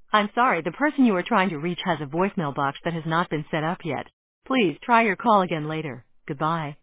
I'm sorry, the person you are trying to reach has a voicemail box that has not been set up yet. Please try your call again later. Goodbye.